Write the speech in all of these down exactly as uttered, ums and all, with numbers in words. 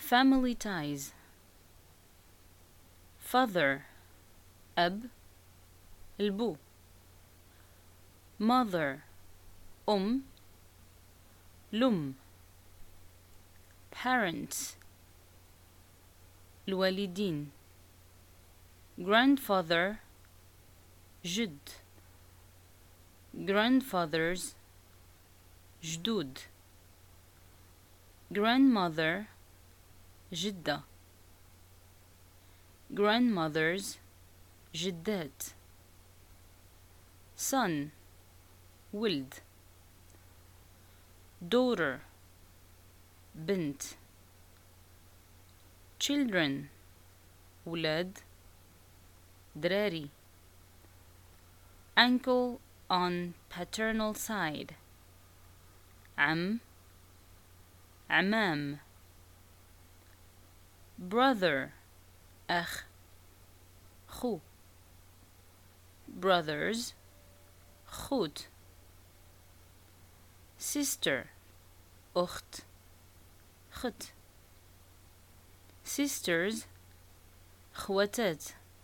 family ties. father أب البو. mother أم لم. parents الوالدين. grandfather جد. grandfathers جدود. grandmother جدة. grandmothers جدات. son ولد. daughter بنت. children ولاد دراري. uncle on paternal side عم عمام. brother أخ خو. brothers خوت. sister أخت خت. sisters خواتات.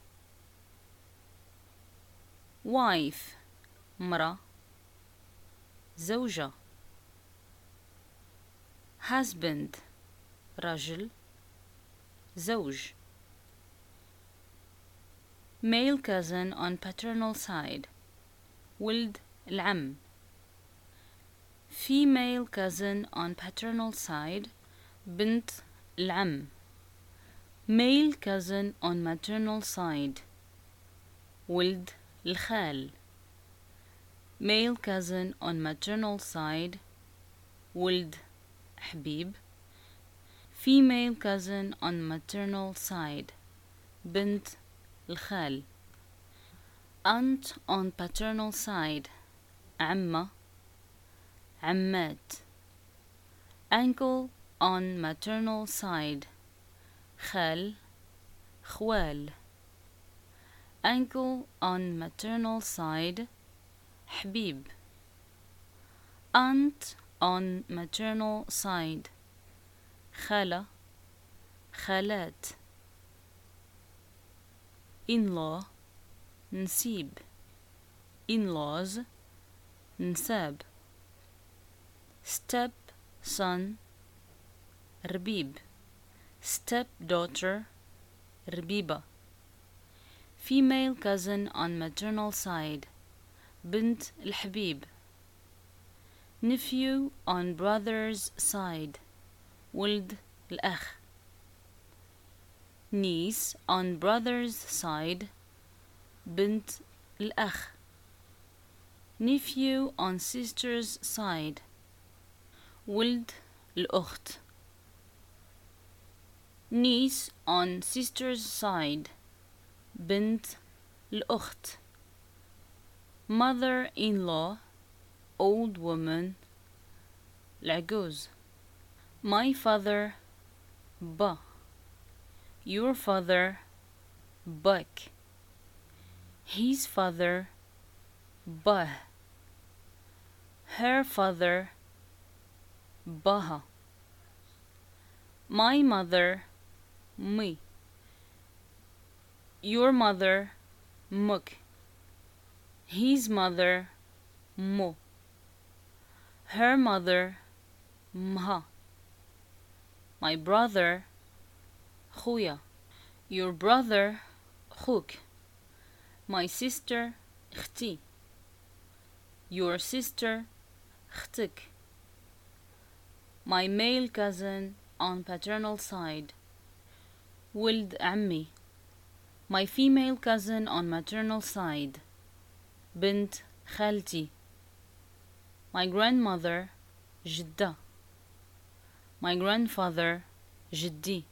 wife مرأة زوجة. husband رجل زوج. male cousin on paternal side ولد العم. female cousin on paternal side بنت العم. male cousin on maternal side ولد الخال. male cousin on maternal side ولد حبيب. female cousin on maternal side بنت الخال. aunt on paternal side عمة عمات. uncle on maternal side خال خوال. uncle on maternal side حبيب. aunt on maternal side خالة خالات. in-law نسيب. in-laws نساب. step son ربيب. step daughter ربيبة. female cousin on maternal side بنت الحبيب. nephew on brother's side ولد الأخ. niece on brother's side بنت الأخ. nephew on sister's side ولد الأخت. niece on sister's side بنت الأخت. mother-in-law old woman العجوز. my father با. your father بك. his father به. her father بها. my mother مي. your mother مك. his mother مو. her mother مها. my brother خويا. your brother خوك. my sister اختي. your sister اختك. my male cousin on paternal side ولد عمي. my female cousin on maternal side بنت خالتي. my grandmother جدة. my grandfather جدي.